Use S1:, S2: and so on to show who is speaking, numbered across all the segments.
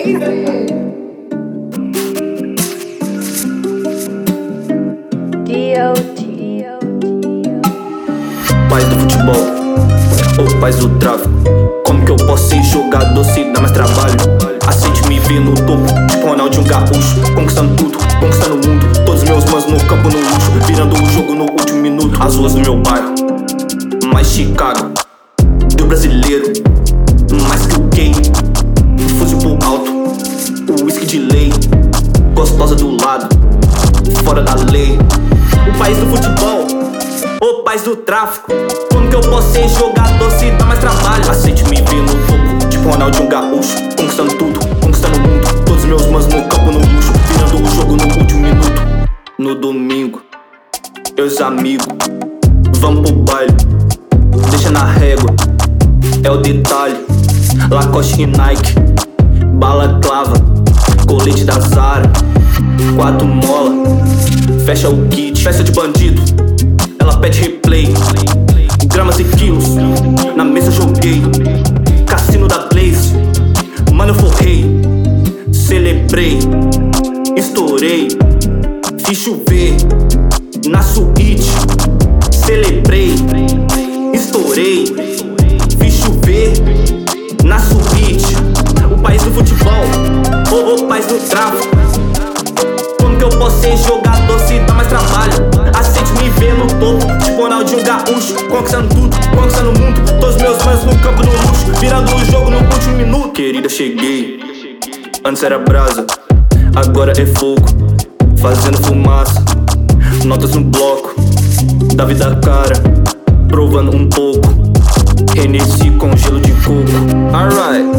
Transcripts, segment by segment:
S1: Paz do futebol, ou paz do tráfico. Como que eu posso ser jogador se dá mais trabalho? Aceite me ver no topo, tipo Ronaldinho Gaúcho, conquistando tudo, conquistando o mundo. Todos meus mãos no campo no luxo, virando o jogo no último minuto. As ruas do meu bairro, mais Chicago do brasileiro, mais que o gay. Fuzil pro alto, o whisky de lei, gostosa do lado, fora da lei. O país do futebol, o país do tráfico. Como que eu posso ser jogador se dá mais trabalho? Aceite me ver no topo, tipo Ronaldinho Gaúcho, conquistando tudo, conquistando o mundo. Todos meus mãos no campo no luxo, virando o jogo no último minuto. No domingo, eu e os amigos vamos pro baile, deixa na régua, é o detalhe. Lacoste e Nike, balaclava, colete da Zara, 4 mola, fecha o kit. Festa de bandido, ela pede replay, gramas e quilos, na mesa joguei. Cassino da Blaze, mano eu forrei, celebrei, estourei, fiz chover na suíte. Celebrei, estourei, fiz chover na suíte. O país do futebol, o país do tráfico. Como que eu posso ser jogador se dá mais trabalho? Aceite me ver no topo, tipo Ronaldinho Gaúcho, conquistando tudo, conquistando o mundo. Todos meus fãs no campo no luxo, virando o jogo no último minuto. Querida, cheguei, antes era brasa, agora é fogo, fazendo fumaça. Notas no bloco, da vida cara, provando um pouco. Hennessy com gelo de coco. Alright,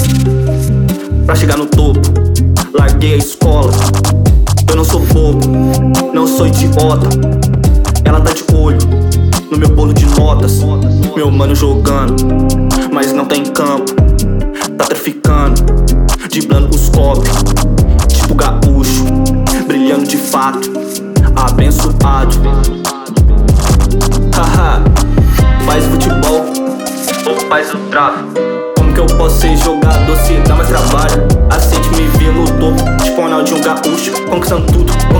S1: pra chegar no topo, larguei a escola. Eu não sou bobo, não sou idiota. Ela tá de olho no meu bolo de notas. Meu mano jogando, mas não tá em campo. Tá traficando, driblando os copos, tipo gaúcho, brilhando de fato, abençoado. Haha, faz futebol, ou faz o tráfico. Como que eu posso ser jogador se dá mais trabalho? Aceite me ver no topo, tipo Ronaldinho Gaúcho, conquistando tudo,